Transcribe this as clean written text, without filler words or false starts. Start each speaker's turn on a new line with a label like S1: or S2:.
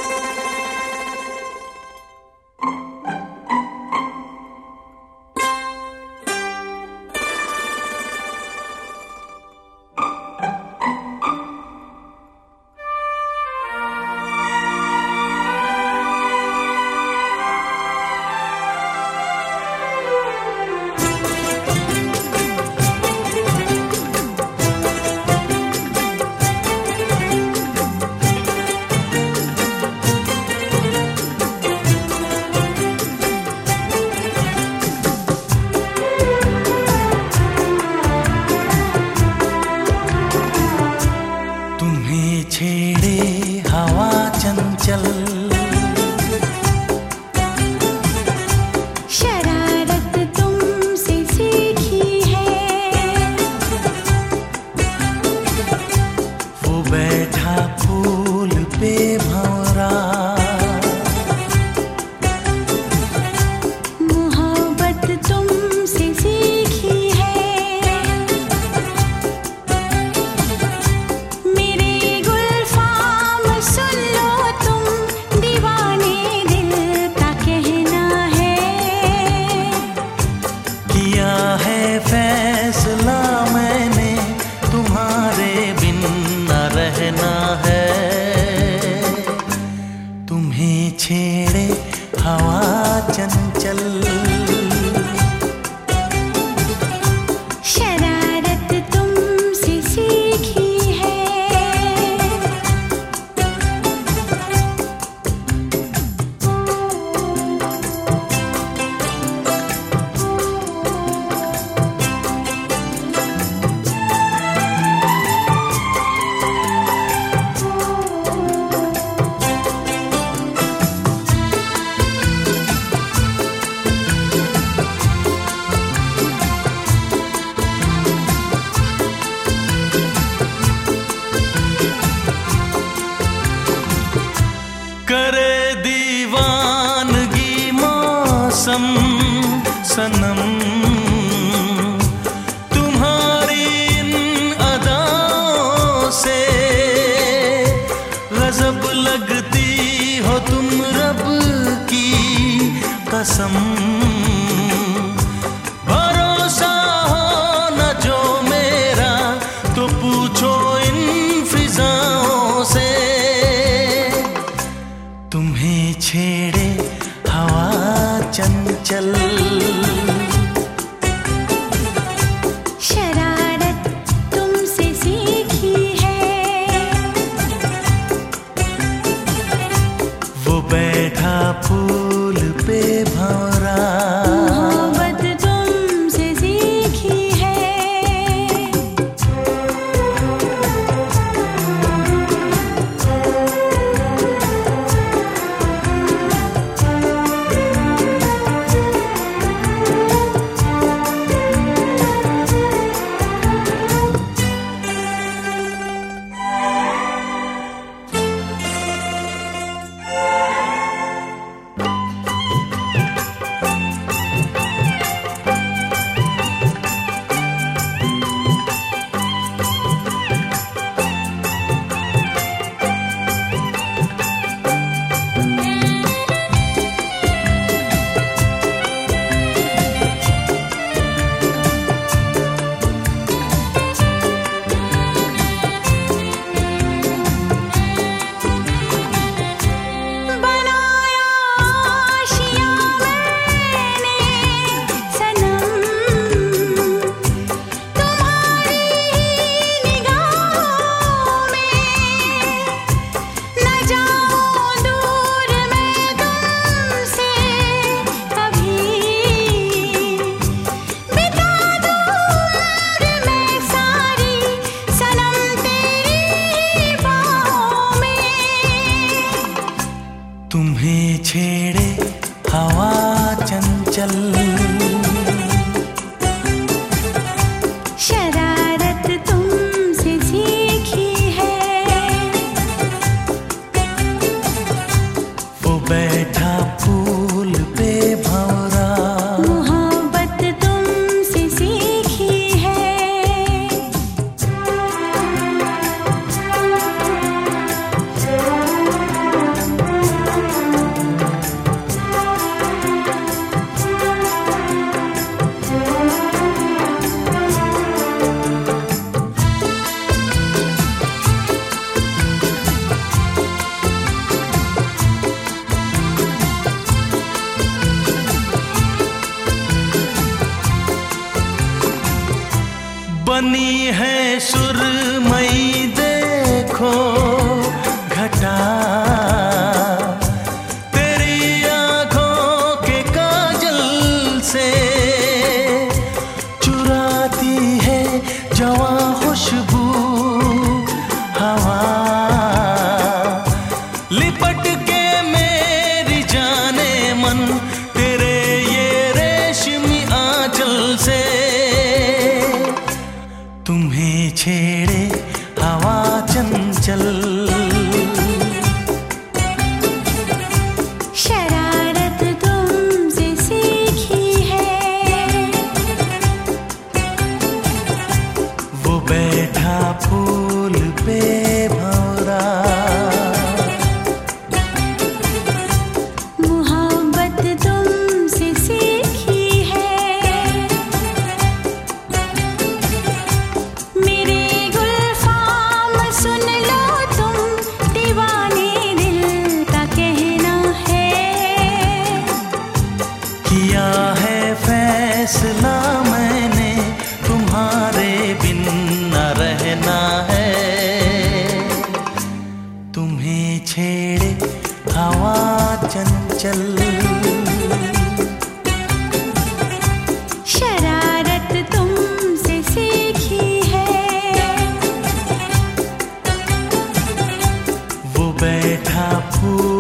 S1: चंचल
S2: शरारत तुमसे सीखी है,
S1: वो बैठा फूल पे भंवरा,
S2: मोहब्बत तुमसे सीखी है, मेरे गुलफाम सुन लो तुम, दीवाने दिल का कहना है,
S1: किया है फैसला मैंने तुम्हारे बिन न रहना है, तुम्हें छेड़े हवा चंचल
S2: शरारत तुमसे सीखी है।
S1: करे दीवानगी मौसम सनम, तुम्हारी इन अदाओं से गजब लगती हो तुम रब की कसम, भरोसा हो न जो मेरा तो पूछो इन फिजाओं से, तुम्हें छेड़े हवा चंचल
S2: शरारत तुमसे सीखी है,
S1: वो बैठा फूल पे भंवरा,
S2: मोहब्बत तुमसे सीखी है।
S1: तुम्हें छेड़े हवा चंचल
S2: शरारत तुमसे सीखी है,
S1: वो बैठा फूल पे भंवरा,
S2: मोहब्बत तुमसे सीखी है।
S1: बनी है सुरमई देखो घटा, तेरी आंखों के काजल से चुराती है जवां खुशबू हवा। लिपट के मेरी जाने मन तेरे ये रेशमी आंचल से, तुम्हें छेड़े हवा चंचल।
S2: शरारत तुमसे सीखी है,
S1: वो बैठा फूल पे भंवरा,
S2: मोहब्बत तुमसे सीखी है। मेरे गुलफाम सुन लो तुम, दीवाने दिल का कहना है।
S1: किया है फैसला मैंने, तुम्हारे बिन न रहना है। तुम्हें छेड़े हवा चंचल,
S2: शरारत तुमसे सीखी है,
S1: वो बैठा फूल